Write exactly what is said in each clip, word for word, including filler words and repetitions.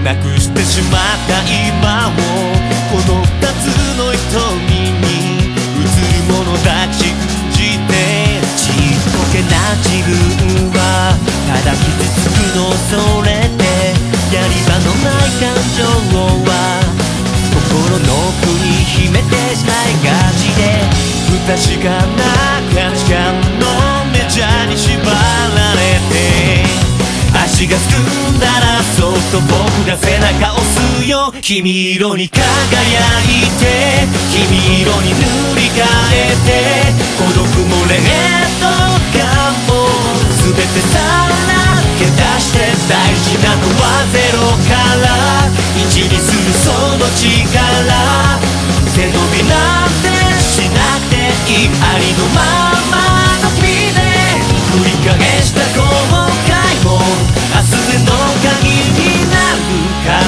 なくしてしまった今をこの二つの瞳に映るものだけ信じて、ちっぽけな自分はただ傷つくのを恐れて、やり場のない感情は心の奥に秘めてしまいがちで、不確かな価値観のメジャーに縛られて、足がすくんだらそっと僕が背中押すよ。君色に輝いて君色に塗り替えて、孤独も劣等感も全てさらけ出して、大事なのはゼロからいちにするその力、背伸びなんてしなくていい、ありのままの君で繰り返した後悔も明日への鍵になるから、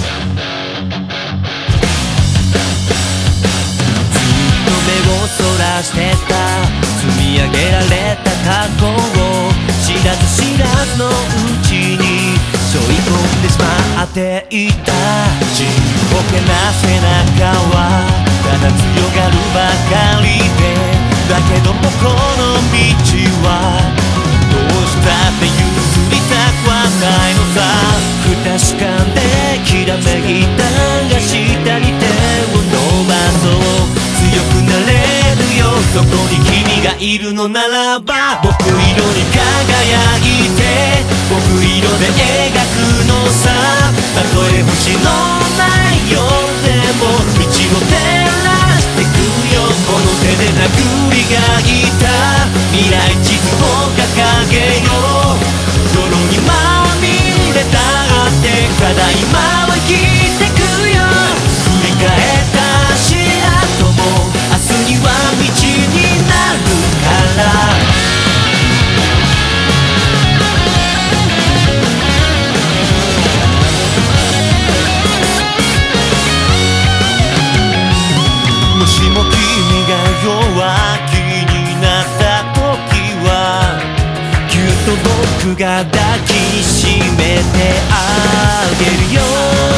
ずっと目をそらしてた積み上げられた過去を知らず知らずのうちに背負い込んでしまっていた。ちっぽけな背中はただ強がるばかりで、だけどもこの道はどうしたって譲りたくはないのさ。不確かできらめいたが下に手を伸ばそう、強くなれるよそこに君がいるのならば。僕色に輝いて僕色で描くのさ、たとえ星のない夜でも道を照らしてくよ。この手で殴りがいた未来地図を掲げよう。泥にまみれたってただ今は生きてくよ。振り返った足跡も明日には道になるから、もしも君が弱気になった時はぎゅっと僕が抱きしめてあげるよ。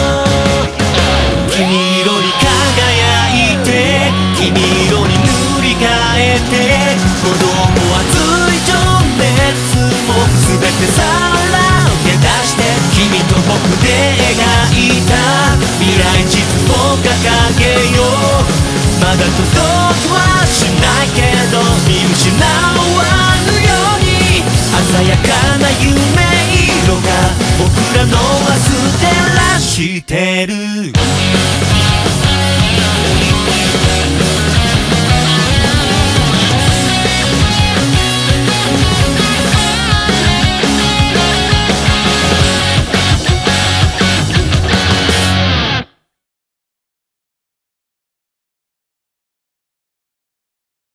君色に輝いて君色に塗り替えて、鼓動も熱い情熱も全てさらけ出して、君と僕で描いた未来地図を掲げよう。まだ届きはしないけど見失わぬように、鮮やかな夢色が僕らの明日照らしてる。